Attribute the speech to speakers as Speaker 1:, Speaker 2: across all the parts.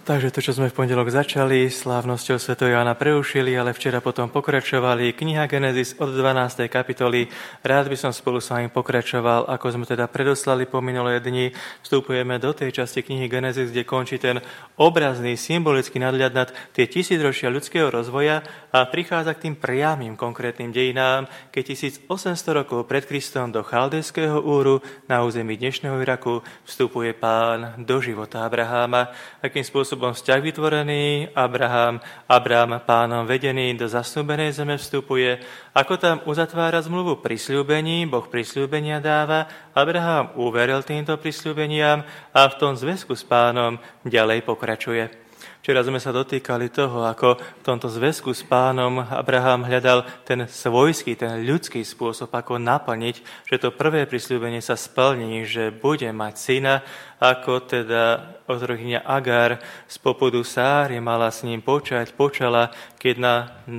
Speaker 1: Takže to, čo sme v pondelok začali, slávnosťou sv. Jána prerušili, ale včera potom pokračovali. Kniha Genesis od 12. kapitoly. Rád by som spolu s vami pokračoval, ako sme teda predoslali po minulé dni. Vstupujeme do tej časti knihy Genesis, kde končí ten obrazný, symbolický nadhľad nad tie tisícročia ľudského rozvoja a prichádza k tým priamym konkrétnym dejinám, keď 1800 rokov pred Kristom do Chaldejského Úru na území dnešného Iraku vstupuje Pán do života Abraháma. Akým spôsobom vzťah vytvorený, Abraham Pánom vedený do zasľúbenej zeme vstupuje, ako tam uzatvára zmluvu prisľúbení, Boh prisľúbenia dáva, Abraham uveril týmto prisľúbeniam a v tom zväzku s Pánom ďalej pokračuje. Včera sme sa dotýkali toho, ako v tomto zväzku s Pánom Abraham hľadal ten svojský, ten ľudský spôsob, ako naplniť, že to prvé prisľúbenie sa splní, že bude mať syna, ako teda otrokyňa Agar z popudu Sáry mala s ním počala, keď na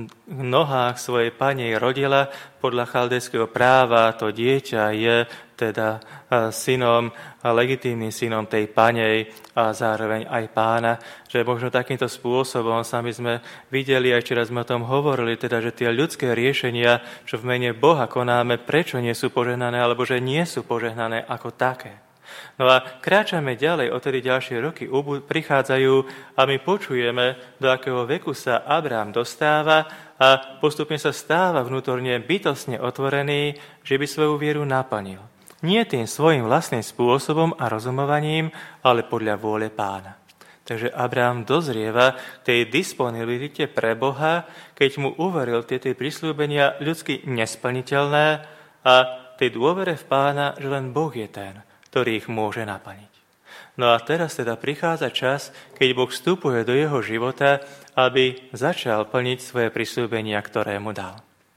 Speaker 1: nohách svojej panej rodila. Podľa chaldejského práva to dieťa je teda synom, legitímnym synom tej panej a zároveň aj Pána, že možno takýmto spôsobom sami sme videli, aj včera sme o tom hovorili, teda, že tie ľudské riešenia, čo v mene Boha konáme, prečo nie sú požehnané, alebo že nie sú požehnané ako také. No a kráčame ďalej, odtedy ďalšie roky prichádzajú a my počujeme, do akého veku sa Abraham dostáva a postupne sa stáva vnútorne bytostne otvorený, že by svoju vieru naplnil. Nie tým svojim vlastným spôsobom a rozumovaním, ale podľa vôle Pána. Takže Abraham dozrieva tej disponibilite pre Boha, keď mu uveril tie prisľúbenia ľudsky nesplniteľné a tej dôvere v Pána, že len Boh je ten, ktorý ich môže naplniť. No a teraz teda prichádza čas, keď Boh vstupuje do jeho života, aby začal plniť svoje prisľúbenia, ktoré mu dal.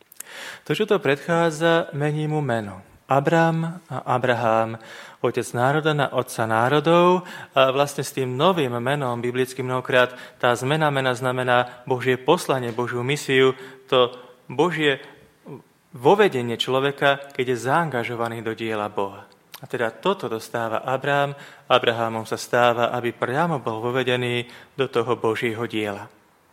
Speaker 1: To, čo to predchádza, mení mu meno. Abram a Abraham, otec národa na otca národov. A vlastne s tým novým menom, biblickým mnohokrát, tá zmena mena znamená Božie poslanie, Božiu misiu, to Božie vovedenie človeka, keď je zaangažovaný do diela Boha. A teda toto dostáva Abraham, Abrahamom sa stáva, aby priamo bol vovedený do toho Božieho diela.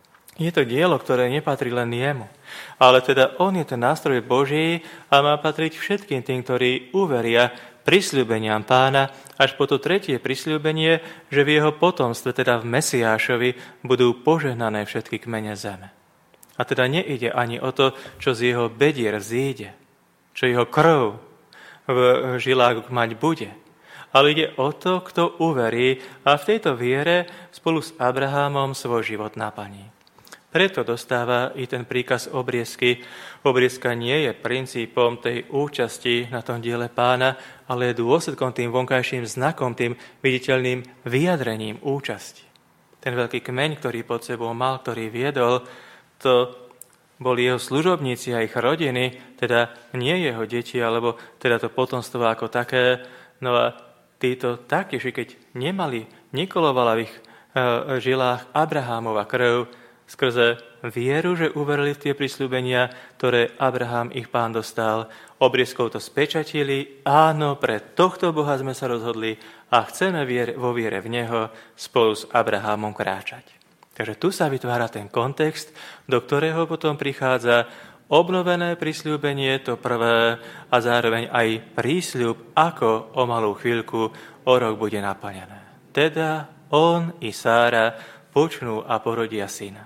Speaker 1: Je to dielo, ktoré nepatrí len jemu, ale teda on je ten nástroj Boží a má patriť všetkým tým, ktorí uveria prisľúbeniam Pána, až po to tretie prisľúbenie, že v jeho potomstve, teda v Mesiášovi, budú požehnané všetky kmene zeme. A teda neide ani o to, čo z jeho bedier vzíde, čo jeho krv v žilách mať bude. Ale ide o to, kto uverí a v tejto viere spolu s Abrahamom svoj život naplní. Preto dostáva i ten príkaz obriezky. Obriezka nie je princípom tej účasti na tom diele Pána, ale je dôsledkom tým vonkajším znakom, tým viditeľným vyjadrením účasti. Ten veľký kmeň, ktorý pod sebou mal, ktorý viedol, to boli jeho služobníci a ich rodiny, teda nie jeho deti, alebo teda to potomstvo ako také. No a títo taktiež, keď nekolovala v ich žilách Abrahámova krv, skrze vieru, že uverili v tie prisľúbenia, ktoré Abraham ich Pán dostal, obriezkou to spečatili. Áno, pre tohto Boha sme sa rozhodli a chceme vo viere v Neho spolu s Abrahamom kráčať. Takže tu sa vytvára ten kontext, do ktorého potom prichádza obnovené prisľúbenie, to prvé, a zároveň aj prísľub, ako o malú chvíľku o rok bude naplnené. Teda on i Sára počnú a porodia syna.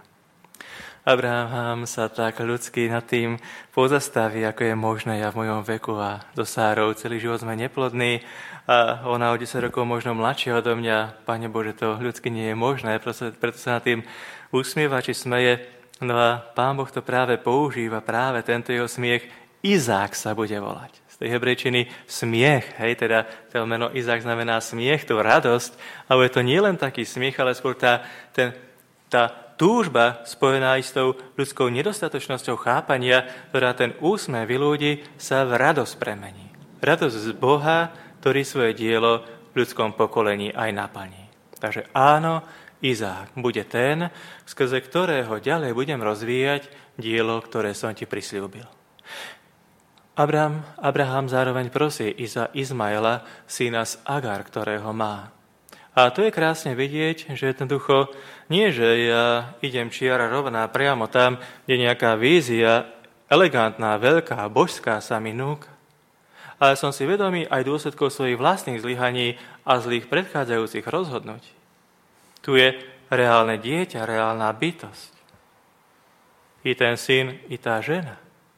Speaker 1: Abraham sa tak ľudsky nad tým pozastaví, ako je možné, ja v mojom veku a so Sárou celý život sme neplodní a ona o 10 rokov možno mladšia odo mňa. Pane Bože, to ľudsky nie je možné, preto sa nad tým usmieva či smeje. No a Pán Boh to práve používa, práve tento jeho smiech, Izák sa bude volať. Z tej hebrejčiny smiech, teda to meno Izák znamená smiech, to radosť, ale je to nie len taký smiech, ale skôr tá túžba spojená s tou ľudskou nedostatočnosťou chápania, ktorá ten úsmev vyľúdi, sa v radosť premení. Radosť z Boha, ktorý svoje dielo v ľudskom pokolení aj naplní. Takže áno, Izák bude ten, skrze ktorého ďalej budem rozvíjať dielo, ktoré som ti prisľúbil. Abraham zároveň prosí Izmaela, syna z Agar, ktorého má. A to je krásne vidieť, že jednoducho nie, že ja idem čiara rovná priamo tam, kde nejaká vízia, elegantná, veľká, božská sa mi núka. Ale som si vedomý aj dôsledkov svojich vlastných zlyhaní a zlých predchádzajúcich rozhodnutí. Tu je reálne dieťa, reálna bytosť. I ten syn, i tá žena.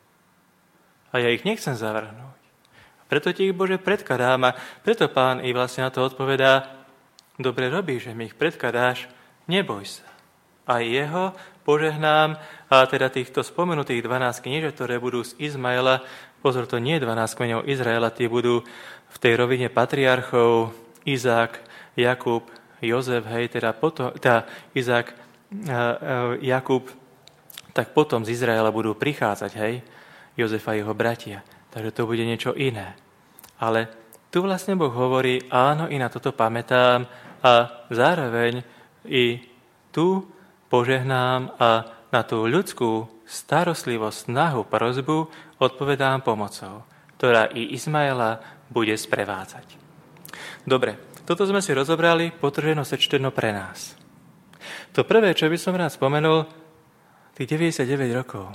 Speaker 1: A ja ich nechcem zavrhnúť. Preto ti ich, Bože, predkladám a preto Pán i vlastne na to odpovedá: dobre robíš, že mi ich predkladáš, neboj sa. A jeho požehnám, a teda týchto spomenutých 12 kniežat, ktoré budú z Izmaela, pozor, to nie je 12 kmeňov Izraela, tie budú v tej rovine patriarchov, Izák, Jakub, Jozef, hej, Izák, Jakub, tak potom z Izraela budú prichádzať, hej, Jozef a jeho bratia. Takže to bude niečo iné. Ale tu vlastne Boh hovorí, áno, i na toto pamätám a zároveň i tu požehnám a na tú ľudskú starostlivosť, snahu, prosbu odpovedám pomocou, ktorá i Izmaela bude sprevádzať. Dobre, toto sme si rozobrali potrženo sečteno pre nás. To prvé, čo by som rád spomenul, tých 99 rokov.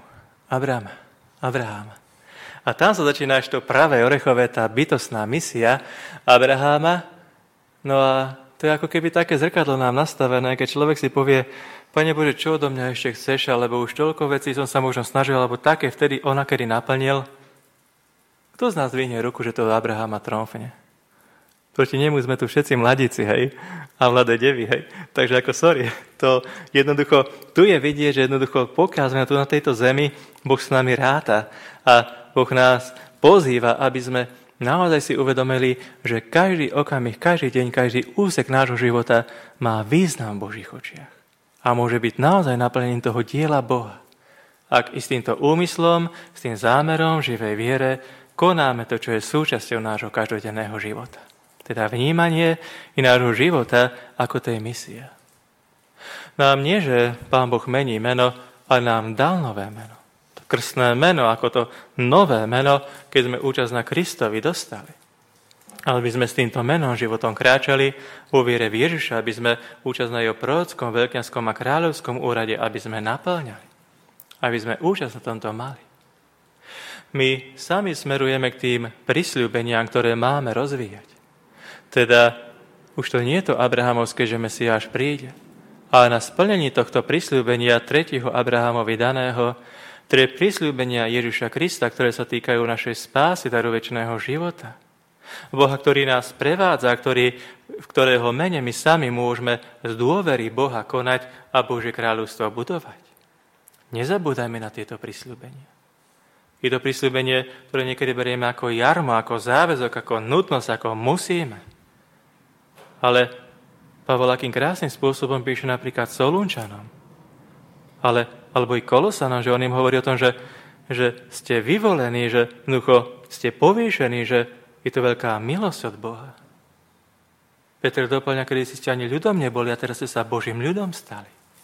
Speaker 1: Abraham. A tam sa začína ešte to pravé orechové, tá bytostná misia Abraháma. No a to je ako keby také zrkadlo nám nastavené, keď človek si povie: Pane Bože, čo odo mňa ešte chceš, alebo už toľko vecí som sa možno snažil, alebo také vtedy onakedy naplnil. Kto z nás dvihne ruku, že to Abraháma tromfne? Proti nemu sme tu všetci mladíci, hej? A mladé devy, hej? Takže ako sorry, to jednoducho, tu je vidieť, že jednoducho pokiaľ sme tu na tejto zemi, Boh s nami ráta a Boh nás pozýva, aby sme naozaj si uvedomili, že každý okamih, každý deň, každý úsek nášho života má význam v Božích očiach. A môže byť naozaj naplnením toho diela Boha. Ak i s týmto úmyslom, s tým zámerom živej viere konáme to, čo je súčasťou nášho každodenného života. Teda vnímanie i nášho života ako tej misie. Nám nie, že Pán Boh mení meno, ale nám dal nové meno. Krstné meno, ako to nové meno, keď sme účasť na Kristovi dostali. Ale by sme s týmto menom životom kráčali vo viere v Ježiša, aby sme účasť na jeho prorockom, veľkňazskom a kráľovskom úrade, aby sme naplňali. Aby sme účasť na tomto mali. My sami smerujeme k tým prisľúbeniam, ktoré máme rozvíjať. Teda už to nie je to abrahamovské, že Mesiáš príde, ale na splnení tohto prisľúbenia tretieho Abrahamovi daného, tie prisľúbenia Ježiša Krista, ktoré sa týkajú našej spásy, daru večného života. Boha, ktorý nás prevádza, v ktorého mene my sami môžeme z dôvery Boha konať a Božie kráľovstvo budovať. Nezabúdajme na tieto prisľúbenia. Je to prisľúbenie, ktoré niekedy berieme ako jarmo, ako záväzok, ako nutnosť, ako musíme. Ale Pavol akým krásnym spôsobom píše napríklad Solúnčanom, alebo i Kolosanom, že on im hovorí o tom, že ste vyvolení, že ste povýšení, že je to veľká milosť od Boha. Peter doplňa, kedy ste ani ľudom neboli a teraz ste sa Božím ľudom stali.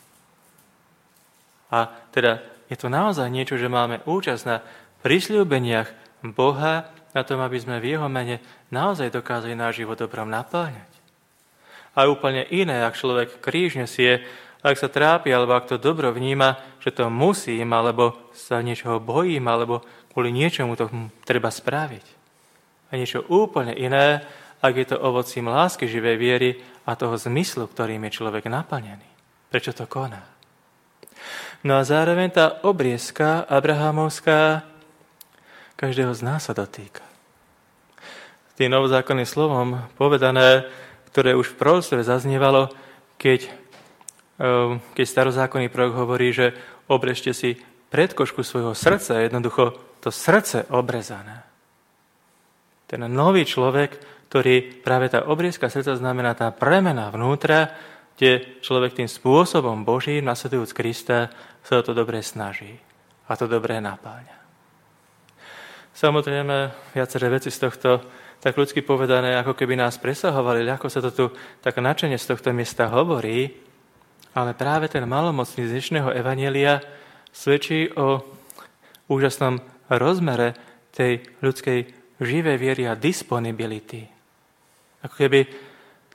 Speaker 1: A teda je to naozaj niečo, že máme účasť na prisľúbeniach Boha na tom, aby sme v jeho mene naozaj dokázali náš život dobrom naplňať. A úplne iné, ak človek kríž nesie, ak sa trápi, alebo ak to dobro vníma, že to musím, alebo sa niečoho bojím, alebo kvôli niečomu to treba spraviť. A niečo úplne iné, ak je to ovocím lásky, živej viery a toho zmyslu, ktorým je človek naplnený. Prečo to koná? No a zároveň tá obriezka abrahamovská každého z nás sa dotýka. Tým novozákonným slovom povedané, ktoré už v proroctve zaznievalo, keď starozákonný prorok hovorí, že obrežte si predkošku svojho srdca, jednoducho to srdce obrezané. Ten nový človek, ktorý práve tá obriezka srdca znamená tá premena vnútra, kde človek tým spôsobom Božím, nasledujúc Krista, sa o to dobre snaží a to dobre napáľa. Samozrejme, viaceré veci z tohto, tak ľudsky povedané, ako keby nás presahovali, ľahko sa to tu tak načene z tohto miesta hovorí, ale práve ten malomocný z dnešného evanjelia svedčí o úžasnom rozmere tej ľudskej živej viery a disponibility. Ako keby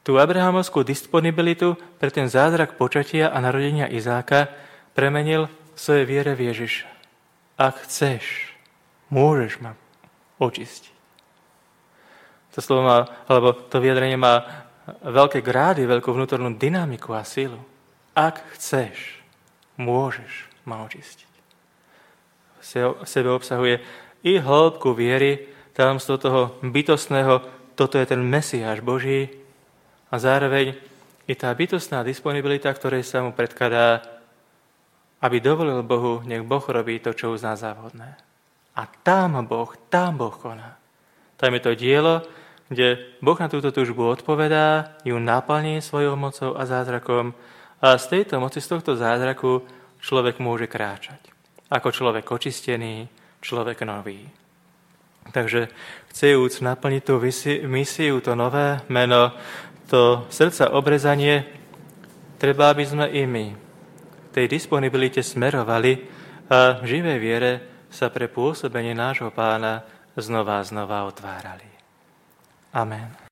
Speaker 1: Tú abrahamovskú disponibilitu pre ten zázrak počatia a narodenia Izáka premenil v svojej viere v Ježiša. Ak chceš, môžeš ma očistiť. To slovo má, alebo to vyjadrenie má veľké grády, veľkú vnútornú dynamiku a silu. Ak chceš, môžeš ma očistiť. V sebe obsahuje i hĺbku viery, tajomstvo toho bytostného, toto je ten Mesiáš Boží, a zároveň i tá bytostná disponibilita, ktorej sa mu predkladá, aby dovolil Bohu, nech Boh robí to, čo uzná za vhodné. A tam Boh koná. Tam je to dielo, kde Boh na túto túžbu odpovedá, ju naplní svojou mocou a zázrakom a z tejto moci, z tohto zázraku človek môže kráčať. Ako človek očistený, človek nový. Takže chcejúc naplniť tú misiu, to nové meno, to srdca obrezanie, treba, aby sme i my tej disponibilite smerovali a v živej viere sa pre pôsobenie nášho Pána znova otvárali. Amen.